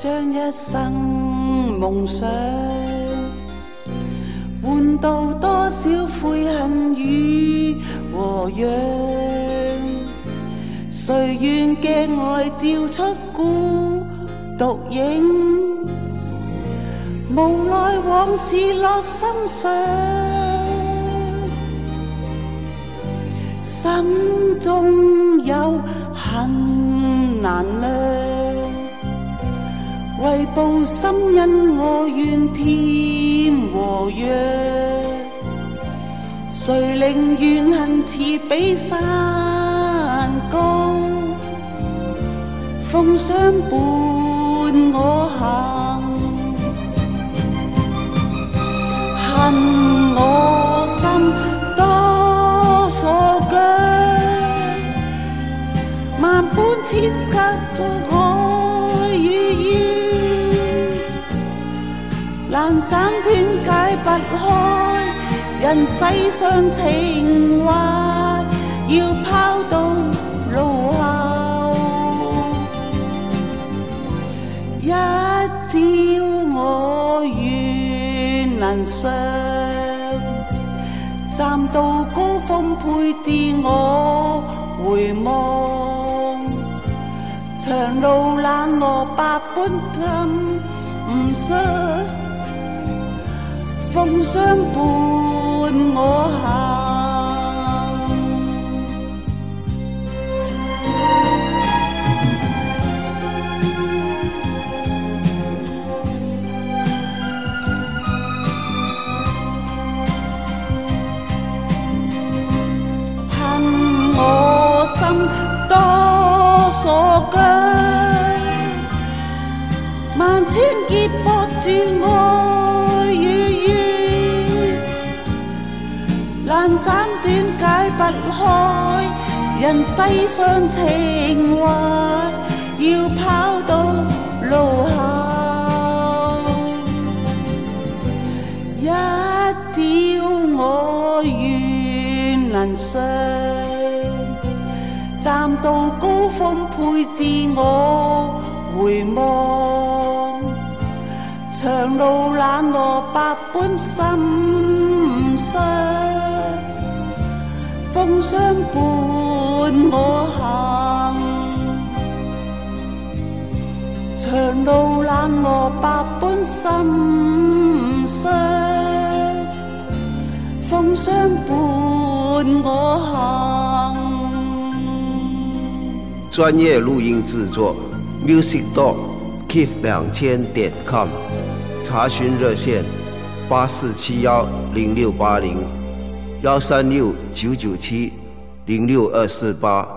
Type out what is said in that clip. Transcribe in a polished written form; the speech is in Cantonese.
將一生夢想換到多少悔恨與和樣，誰願鏡外照出孤獨影，無奈往事落心上，心中有恨難量，為報心因我怨添和樣，誰令怨恨似比山高，風霜伴我行，恨我心多傻腳，萬般牽隔愛與怨，難斬斷解不開，人世上情懷要拋到腦後，一朝我願能上，站到高峰配置我回望，長路冷落百般心唔傷，風霜伴我行。恨我心多傻腳，萬千劫駁住愛與怨，難斬斷解不開，人世上情懷要拋到路後，一朝我願能上，站到高峰配置我回望，長路冷落百般心傷，風霜伴我行，長路冷落百般心傷，風霜伴我行。 专业录音制作 Music Dog Keep 2000.com， 查询热线84710680 136-997-06248。